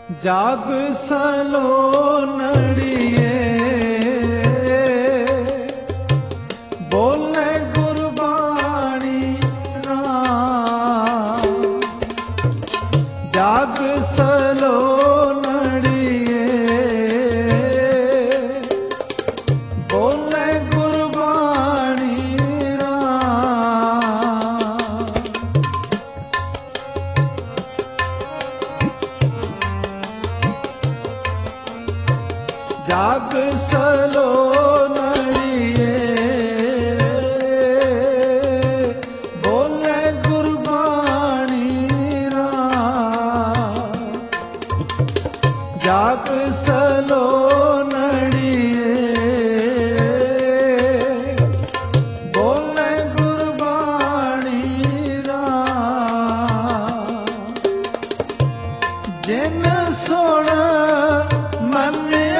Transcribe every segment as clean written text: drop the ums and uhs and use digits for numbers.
जाग सलोनड़िए बोले गुरबाणी राम। जाग सलोनड़िए बोले गुरबाणी राम। जाग सलोनड़िए बोले गुरबाणी राम। जाग सलोनड़िए बोले गुरबाणी राम। जिन सुन मन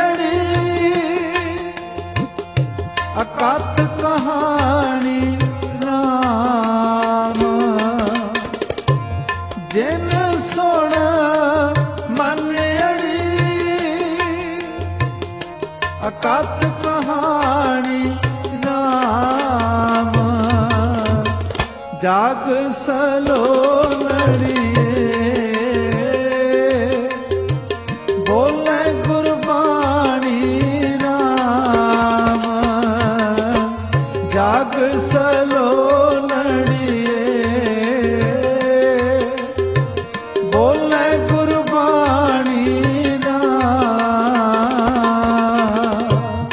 अकथ कहानी राम। जिन सुन मन अड़ी अकथ कहानी राम। जाग सलोनड़िए बोले गुरबाणी राम। जाग सलोनड़िए बोले गुरबाणी राम।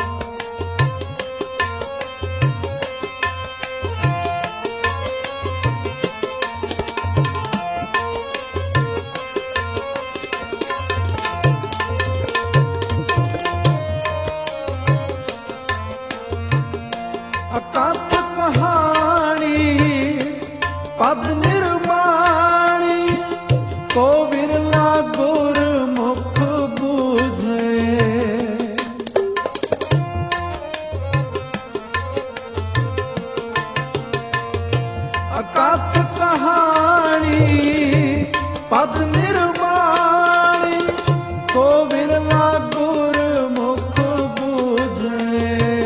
अकथ कहानी पद निर्माणी को बिरला गुरमुख बूझे। अकथ कहानी पद निर्माणी को बिरला गुरमुख बूझे।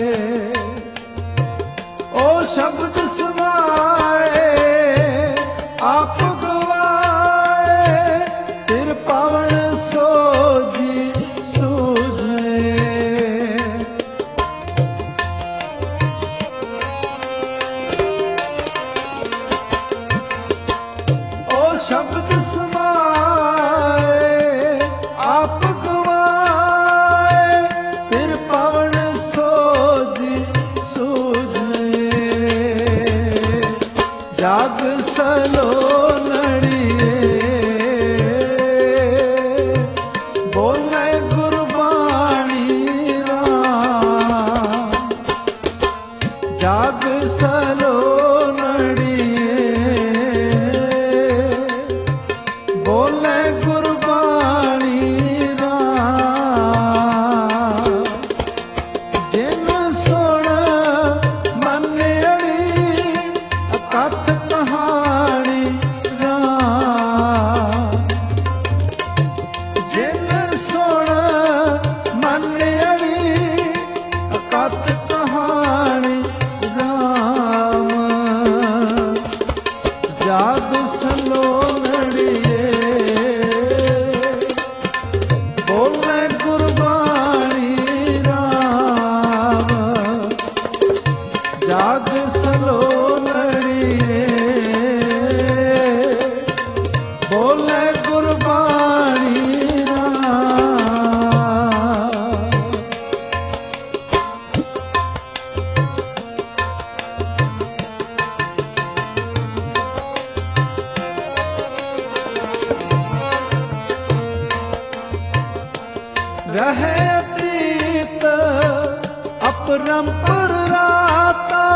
ओ शब्द सुनाए आप गवाए फिर पवन सोजी सूझे। ओ शब्द सुनाए आप गवाए फिर पवन सोजी सूझे। जाग सलोनड़िए बोले गुरबाणी राम। जाग सलोनड़िए बोले गुरबाणी राम। जिन सुन मन अड़ी अकथ कहानी राम। जिन सुन मन अड़ी अकथ कहानी राम। जाग सलोनड़िए बोले गुरबाणी राम। जाग सलोनड़िए बोले गुरबाणी राम। रहे अतीत अपरंपर राता।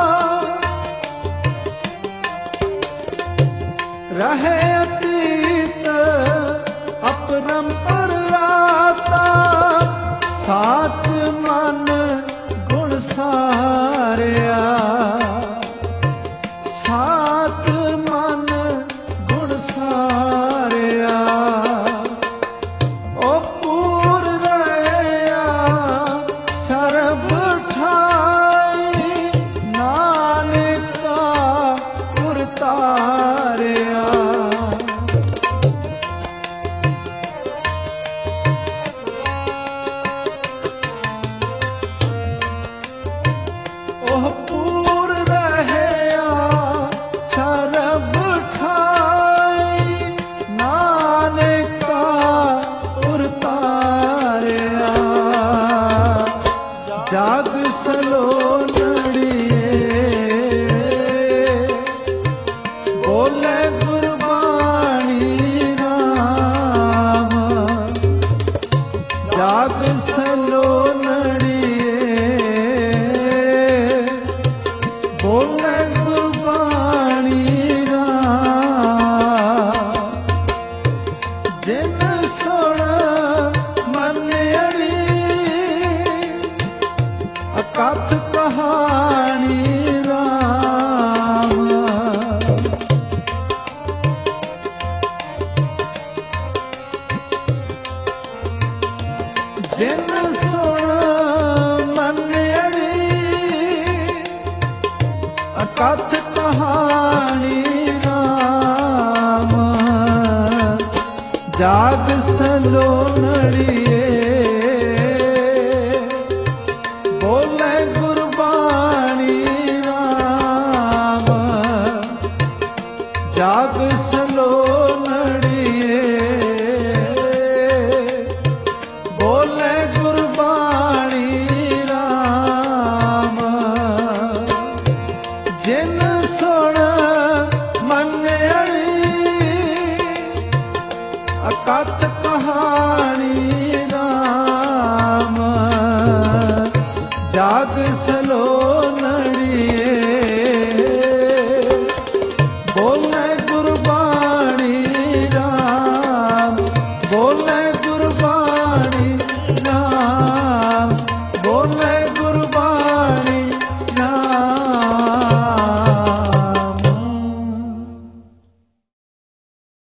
रहे अतीत अपरंपर राता। साच मन गुण सारिया। साच मन गुण सारिया। ਸਲੋਨੜੀਏ ਬੋਲੇ ਗੁਰਬਾਣੀ ਰਾਮ ਜਾਗ ਸਲੋਨੜੀਏ ਬੋਲੇ ਗੁਰਬਾਣੀ ਰਾਮ ਜਿਨ ਸੁਣ ਕਥ ਕਹਾਣੀ ਰਾਮ ਜਿਨ ਸੁਣ ਮੰਨੜੀ ਕਥ ਕਹਾਣੀ ਰਾਮ ਜਾਗ ਸਲੋਨੜੀਏ ਜਾਗ ਸਲੋਨੜੀਏ ਬੋਲੇ ਗੁਰਬਾਣੀ ਰਾਮ ਜਿਨ ਸੁਣ ਮੰਨੜੀ ਅਕਥ ਕਹਾਣੀ ਰਾਮ ਜਾਗ ਸਲੋਨੜੀਏ